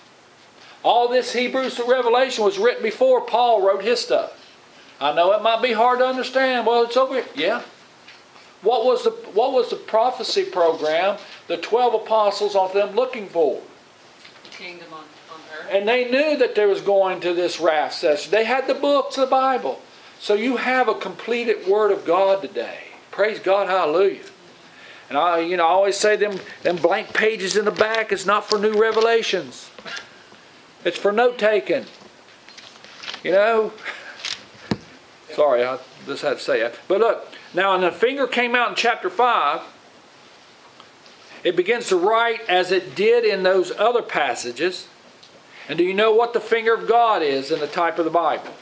All this Hebrews to Revelation was written before Paul wrote his stuff. I know it might be hard to understand. Well, it's over here. Yeah. What was the what was the prophecy program the twelve apostles on them looking for? Kingdom on, on earth. And they knew that there was going to this wrath session. They had the books of the Bible. So you have a completed Word of God today. Praise God, hallelujah. And I, you know, I always say them, them blank pages in the back is not for new revelations. It's for note taking. You know? Sorry, I just had to say that. But look, now when the finger came out in chapter five, it begins to write as it did in those other passages. And do you know what the finger of God is in the type of the Bible?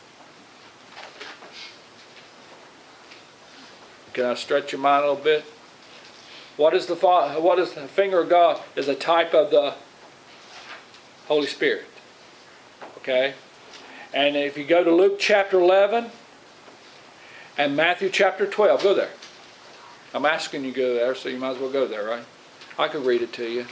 Can I stretch your mind a little bit? What is the what is the finger of God? Is a type of the Holy Spirit. Okay? And if you go to Luke chapter eleven and Matthew chapter twelve, go there. I'm asking you to go there, so you might as well go there, right? I could read it to you.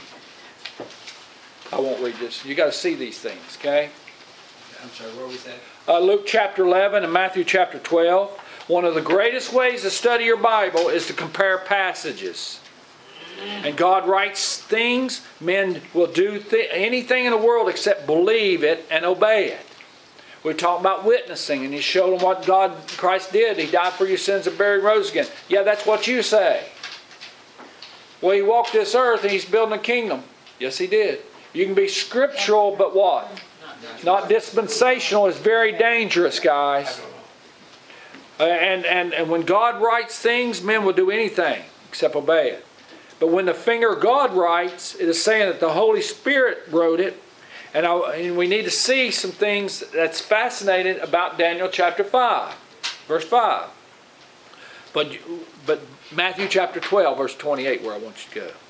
I won't read this. You got to see these things, okay? I'm sorry, where was that? Uh, Luke chapter eleven and Matthew chapter twelve. One of the greatest ways to study your Bible is to compare passages. And God writes things, men will do th- anything in the world except believe it and obey it. We talked about witnessing, and he showed them what God, Christ did. He died for your sins and buried and rose again. Yeah, that's what you say. Well, he walked this earth and he's building a kingdom. Yes, he did. You can be scriptural, but what? Not dispensational. Is very dangerous, guys. Uh, and, and, and when God writes things, men will do anything except obey it. But when the finger of God writes, it is saying that the Holy Spirit wrote it. And, I, and we need to see some things that's fascinating about Daniel chapter five, verse five. But, but Matthew chapter twelve, verse twenty-eight, where I want you to go.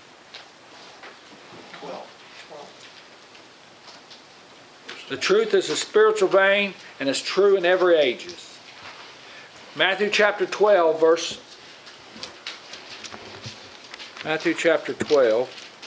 twelve. The truth is a spiritual vein, and is true in every ages. Matthew chapter twelve, verse... Matthew chapter twelve.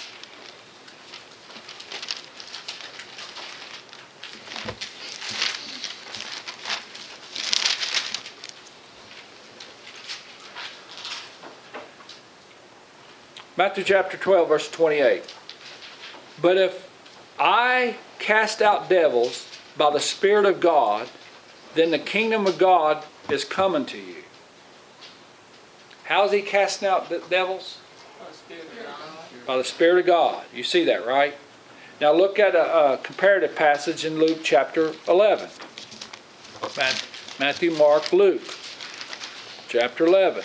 Matthew chapter twelve, verse twenty-eight. But if I cast out devils by the Spirit of God, then the kingdom of God is coming to you. How's he casting out the devils? Oh, Spirit of God. By the Spirit of God. You see that, right? Now look at a, a comparative passage in Luke chapter eleven. Matthew, Mark, Luke. Chapter eleven.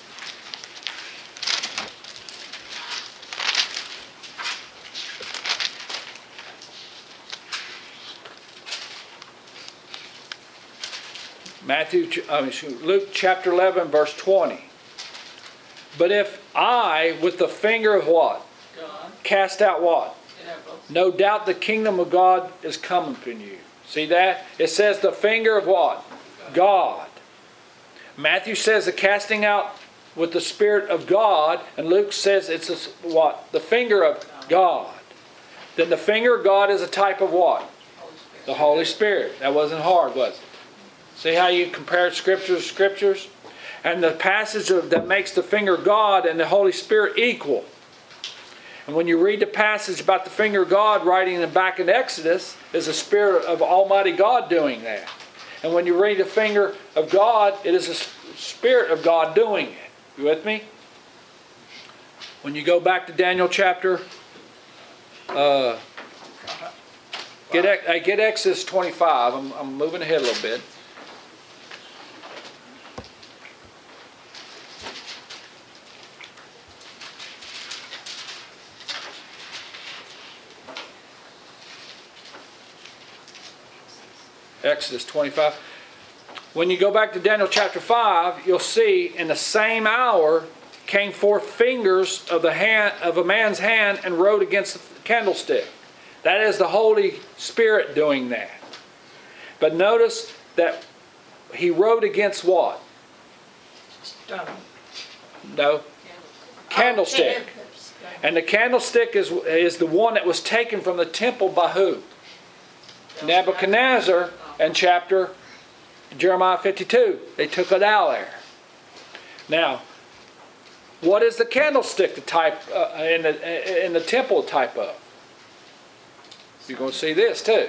Matthew, I mean, Luke chapter eleven, verse twenty. But if I, with the finger of what? God. Cast out what? Devils. No doubt the kingdom of God is coming upon you. See that? It says the finger of what? God. Matthew says the casting out with the Spirit of God, and Luke says it's a, what? The finger of God. Then the finger of God is a type of what? Holy Spirit. The Holy Spirit. That wasn't hard, was it? See how you compare scriptures to scriptures? And the passage of, that makes the finger of God and the Holy Spirit equal. And when you read the passage about the finger of God writing in back in Exodus, is the Spirit of Almighty God doing that. And when you read the finger of God, it is the Spirit of God doing it. You with me? When you go back to Daniel chapter, uh, get, uh, get Exodus twenty-five. I'm, I'm moving ahead a little bit. Exodus twenty-five. When you go back to Daniel chapter five, you'll see in the same hour came forth fingers of the hand of a man's hand and wrote against the candlestick. That is the Holy Spirit doing that. But notice that he wrote against what? Stone. No. Candlestick. And the candlestick is, is the one that was taken from the temple by who? Nebuchadnezzar. And chapter Jeremiah fifty-two. They took it out there. Now, what is the candlestick the type uh, in the in the temple type of? You're going to see this too.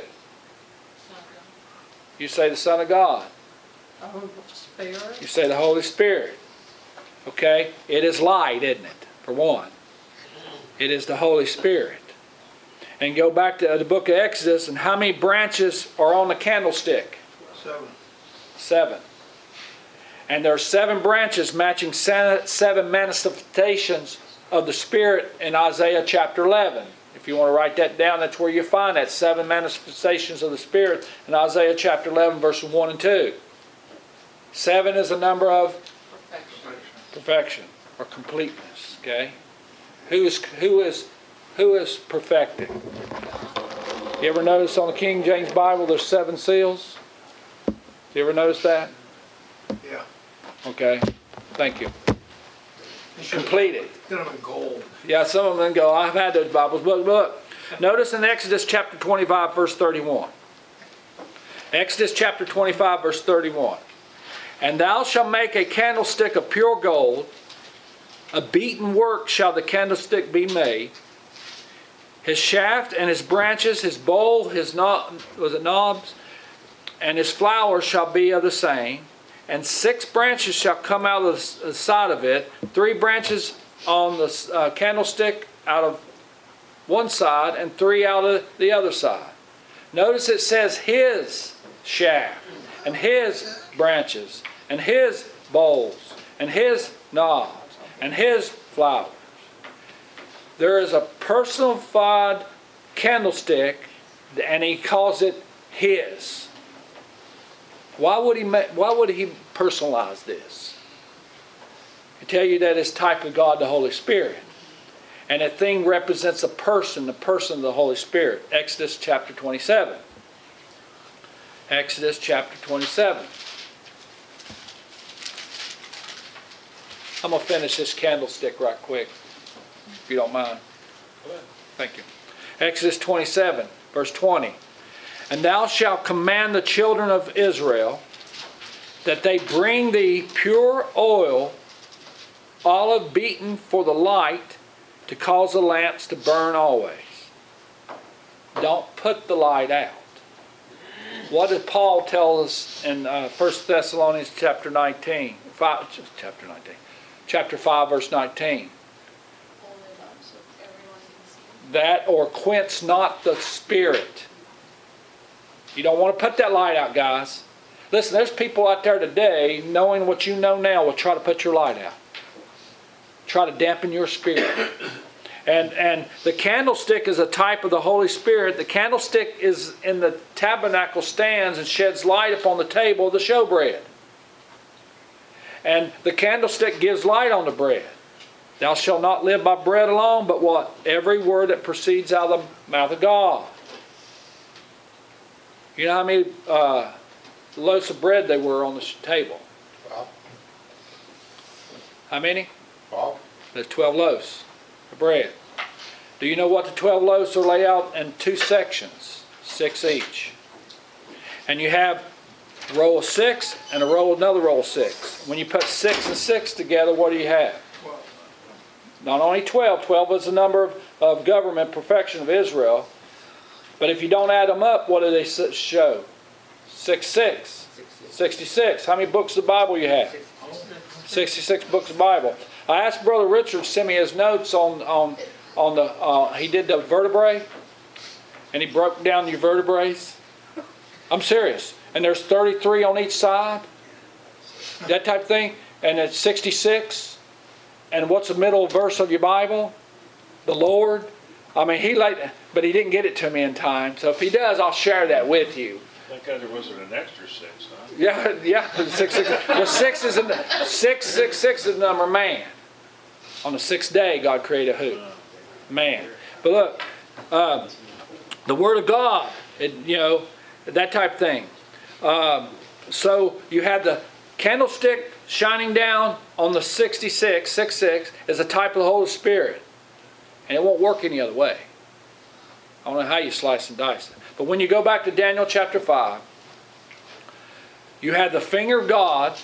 You say the Son of God. Oh, Spirit. You say the Holy Spirit. Okay? It is light, isn't it? For one. It is the Holy Spirit. And go back to the book of Exodus, and how many branches are on the candlestick? Seven. Seven. And there are seven branches matching seven manifestations of the Spirit in Isaiah chapter eleven. If you want to write that down, that's where you find that. Seven manifestations of the Spirit in Isaiah chapter eleven, verses one and two. Seven is a number of Perfection. perfection or completeness. Okay? Who is who is who is perfected? You ever notice on the King James Bible there's seven seals? You ever notice that? Yeah. Okay. Thank you. Completed. Get them in gold. Yeah, some of them go, I've had those Bibles. Look, look. Notice in Exodus chapter twenty-five, verse thirty-one. Exodus chapter twenty-five, verse thirty-one. And thou shalt make a candlestick of pure gold. A beaten work shall the candlestick be made. His shaft and his branches, his bowl, his knob, was it knobs, and his flowers shall be of the same. And six branches shall come out of the side of it, three branches on the uh, candlestick out of one side, and three out of the other side. Notice it says his shaft, and his branches, and his bowls, and his knobs, and his flowers. There is a personified candlestick, and he calls it his. Why would he make, why would he personalize this? I tell you that it's type of God, the Holy Spirit. And that thing represents a person, the person of the Holy Spirit. Exodus chapter twenty-seven. Exodus chapter twenty-seven. I'm going to finish this candlestick right quick, if you don't mind. Thank you. Exodus twenty-seven, verse twenty. And thou shalt command the children of Israel that they bring thee pure oil, olive beaten for the light, to cause the lamps to burn always. Don't put the light out. What did Paul tell us in uh, First Thessalonians chapter nineteen? Five, chapter nineteen. Chapter five, verse nineteen. Only lamp so everyone can see. That or quench not the spirit. You don't want to put that light out, guys. Listen, there's people out there today, knowing what you know now, will try to put your light out. Try to dampen your spirit. And and the candlestick is a type of the Holy Spirit. The candlestick is in the tabernacle stands and sheds light upon the table of the showbread. And the candlestick gives light on the bread. Thou shalt not live by bread alone, but what? Every word that proceeds out of the mouth of God. You know how many uh, loaves of bread there were on the table? Well, How many? well, There's twelve loaves of bread. Do you know what the twelve loaves are laid out in two sections? Six each. And you have a row of six and a row, another row of six. When you put six and six together, what do you have? Not only twelve. twelve is the number of, of government perfection of Israel. But if you don't add them up, what do they show? Six, six. sixty-six. How many books of the Bible you have? sixty-six books of the Bible. I asked Brother Richard to send me his notes on on on the. Uh, he did the vertebrae, and he broke down your vertebrae. I'm serious. And there's thirty-three on each side. That type of thing. And it's sixty-six. And what's the middle verse of your Bible? The Lord. I mean, he like, but he didn't get it to me in time. So if he does, I'll share that with you. Thank God there wasn't an extra six, huh? Yeah, yeah. Six, six. Well, six is a, six, six, six is the number man. On the sixth day, God created who? Man. But look, uh, the Word of God. It, you know, that type of thing. Um, so you had the candlestick shining down on the sixty-six, six, six, is a type of the Holy Spirit. And it won't work any other way. I don't know how you slice and dice it. But when you go back to Daniel chapter five, you have the finger of God,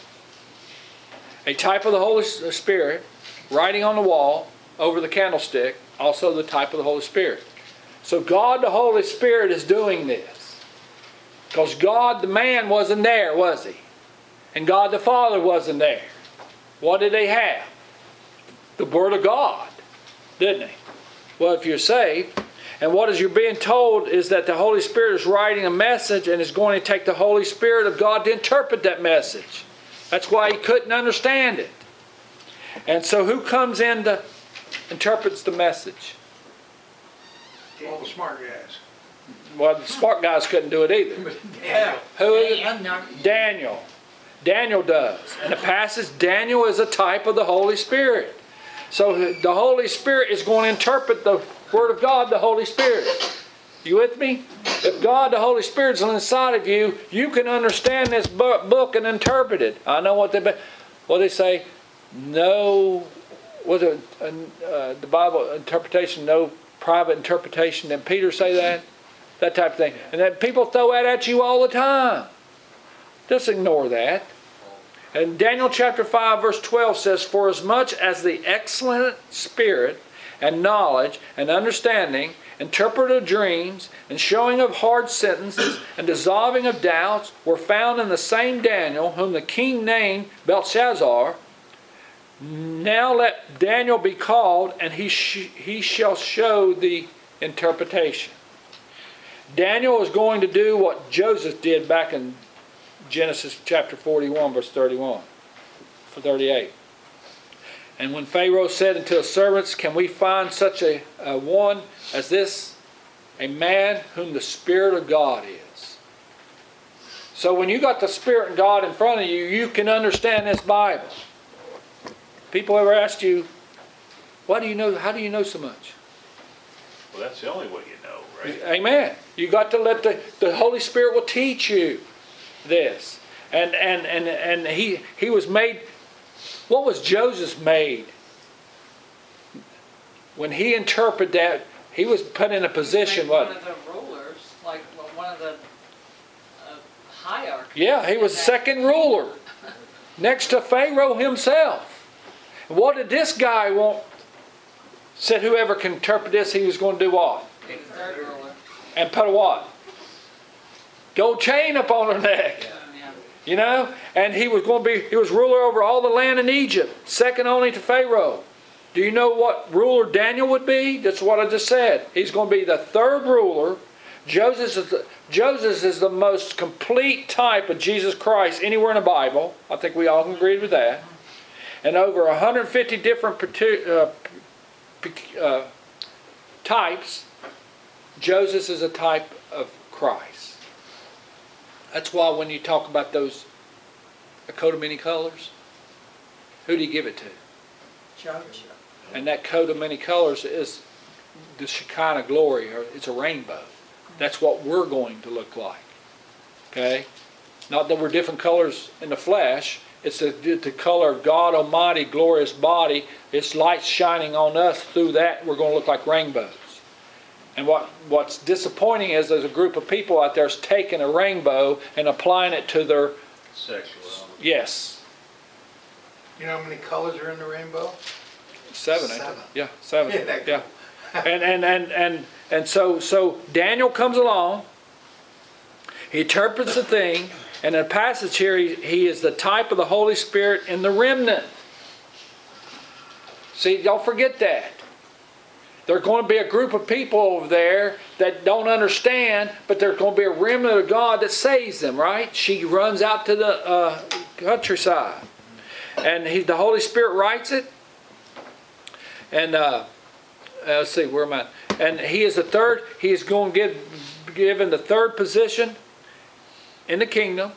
a type of the Holy Spirit, writing on the wall over the candlestick, also the type of the Holy Spirit. So God the Holy Spirit is doing this. Because God the man wasn't there, was he? And God the Father wasn't there. What did they have? The Word of God, didn't he? Well, if you're saved, and what is you're being told is that the Holy Spirit is writing a message and is going to take the Holy Spirit of God to interpret that message. That's why he couldn't understand it. And so who comes in to interprets the message? all the smart guys. Well, the smart guys couldn't do it either. Yeah. Who is it? Daniel. Daniel does. And the passage, Daniel is a type of the Holy Spirit. So the Holy Spirit is going to interpret the Word of God, the Holy Spirit. You with me? If God, the Holy Spirit, is inside of you, you can understand this book and interpret it. I know what they what they say. No, was it uh, the Bible interpretation? No private interpretation. Did Peter say that? That type of thing. And then people throw that at you all the time. Just ignore that. And Daniel chapter five verse twelve says, "For as much as the excellent spirit and knowledge and understanding interpreter of dreams, and showing of hard sentences, and dissolving of doubts, were found in the same Daniel, whom the king named Belshazzar. Now let Daniel be called, and he, sh- he shall show the interpretation. Daniel is going to do what Joseph did back in Genesis chapter forty-one, verse thirty-one, for thirty-eight. And when Pharaoh said unto his servants, can we find such a, a one as this, a man whom the Spirit of God is? So when you got the Spirit of God in front of you, you can understand this Bible. People ever asked you, why do you know, how do you know so much? Well, that's the only way you know, right? Amen. You got to let the, the Holy Spirit will teach you this. And and and, and he, he was made, what was Joseph made? When he interpreted that, he was put in a position, One what? of the rulers, like well, one of the uh, hierarchy. Yeah, he was second ruler. Next to Pharaoh himself. What did this guy want? Said whoever can interpret this, he was going to do what? He was third ruler. And put a what? Gold chain up on her neck. Yeah. You know? And he was going to be, he was ruler over all the land in Egypt. Second only to Pharaoh. Do you know what ruler Daniel would be? That's what I just said. He's going to be the third ruler. Joseph is the, Joseph is the most complete type of Jesus Christ anywhere in the Bible. I think we all can agree with that. And over one hundred fifty different uh, uh, types, Joseph is a type of Christ. That's why when you talk about those, a coat of many colors, who do you give it to? Judge. And that coat of many colors is the Shekinah glory, or it's a rainbow. That's what we're going to look like. Okay? Not that we're different colors in the flesh. It's the, the color of God Almighty, glorious body. It's light shining on us. Through that, we're going to look like rainbows. And what, what's disappointing is there's a group of people out there that's taking a rainbow and applying it to their... Sexuality. Yes. You know how many colors are in the rainbow? Seven, ain't Seven. it? Yeah, seven. Isn't that Yeah. And and and and and so so Daniel comes along. He interprets the thing, and in the passage here, he, he is the type of the Holy Spirit in the remnant. See, don't forget that. There's going to be a group of people over there that don't understand, but there's going to be a remnant of God that saves them, right? She runs out to the uh, countryside. And he, the Holy Spirit writes it. And uh, uh, let's see, where am I? And he is the third, he is going to get given the third position in the kingdom.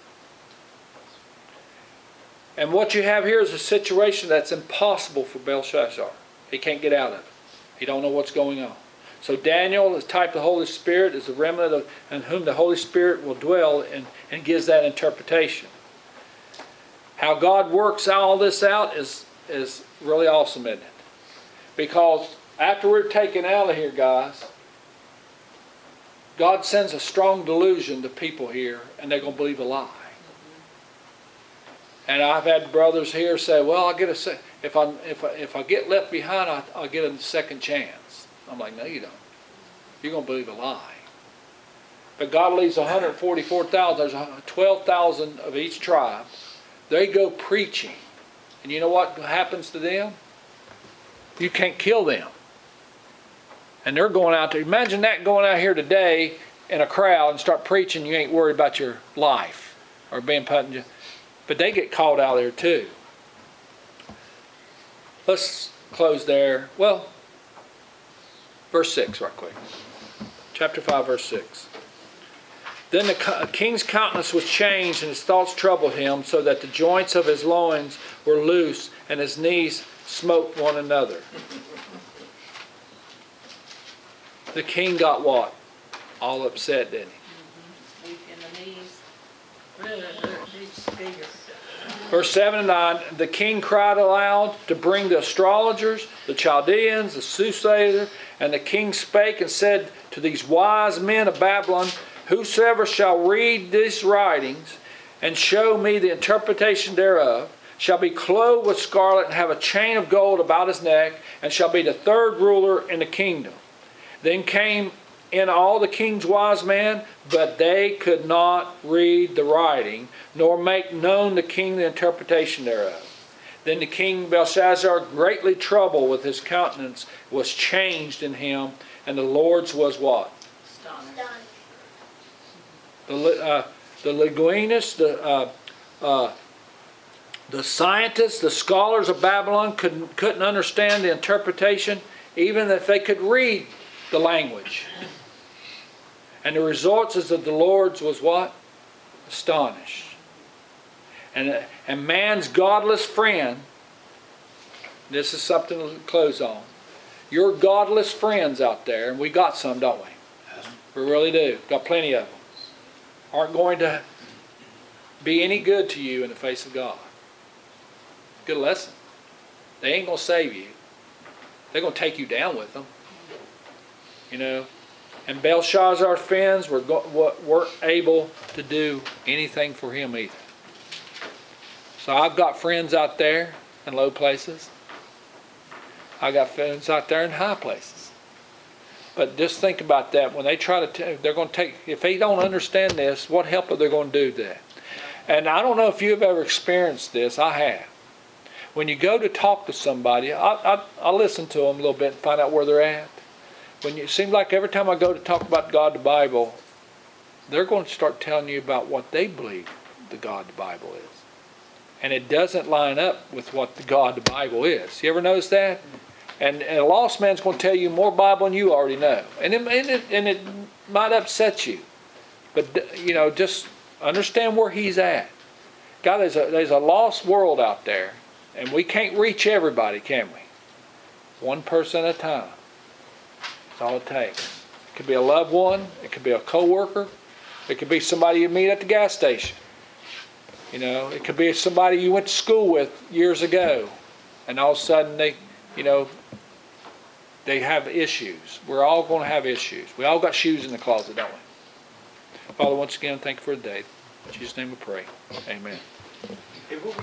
And what you have here is a situation that's impossible for Belshazzar. He can't get out of it. He don't know what's going on. So Daniel, the type of the Holy Spirit, is the remnant of, in whom the Holy Spirit will dwell, and, and gives that interpretation. How God works all this out is, is really awesome, isn't it? Because after we're taken out of here, guys, God sends a strong delusion to people here, and they're going to believe a lie. And I've had brothers here say, "Well, I'll get a se- if I if I, if I get left behind, I, I'll get a second chance." I'm like, "No, you don't. You're going to believe a lie." But God leaves one hundred forty-four thousand. There's twelve thousand of each tribe. They go preaching, and you know what happens to them? You can't kill them. And they're going out there. Imagine that, going out here today in a crowd and start preaching. You ain't worried about your life or being put in jail. But they get called out there too. Let's close there. Well, verse six right quick. Chapter five, verse six. Then the king's countenance was changed, and his thoughts troubled him, so that the joints of his loins were loose, and his knees smote one another. The king got what? All upset, didn't he? Weak in the knees. Verse seven and nine, the king cried aloud to bring the astrologers, the Chaldeans, the soothsayers, and the king spake and said to these wise men of Babylon, whosoever shall read these writings and show me the interpretation thereof, shall be clothed with scarlet and have a chain of gold about his neck, and shall be the third ruler in the kingdom. Then came in all the king's wise men, but they could not read the writing, nor make known the king the interpretation thereof. Then the king Belshazzar, greatly troubled with his countenance, was changed in him, and the Lord's was what? Astonished. Done. The, li- uh, the linguists, the, uh, uh, the scientists, the scholars of Babylon couldn't, couldn't understand the interpretation, even if they could read the language. And the results is that the Lord's was what? Astonished. And, and man's godless friend, this is something to close on. Your godless friends out there, and we got some, don't we? We really do. Got plenty of them. Aren't going to be any good to you in the face of God. Good lesson. They ain't going to save you. They're going to take you down with them. You know. And Belshazzar's friends were go, weren't able to do anything for him either. So I've got friends out there in low places. I got friends out there in high places. But just think about that. When they try to, t- they're going to take, if they don't understand this, what help are they going to do that? And I don't know if you've ever experienced this. I have. When you go to talk to somebody, I, I, I listen to them a little bit and find out where they're at. When you, it seems like every time I go to talk about God, the Bible, they're going to start telling you about what they believe the God, the Bible is. And it doesn't line up with what the God, the Bible is. You ever notice that? And, and a lost man's going to tell you more Bible than you already know. And it, and it, and it might upset you. But, you know, just understand where he's at. God, there's a, there's a lost world out there. And we can't reach everybody, can we? One person at a time. That's all it takes. It could be a loved one. It could be a coworker. It could be somebody you meet at the gas station. You know, it could be somebody you went to school with years ago. And all of a sudden they, you know, they have issues. We're all going to have issues. We all got shoes in the closet, don't we? Father, once again, thank you for the day. In Jesus' name we pray. Amen.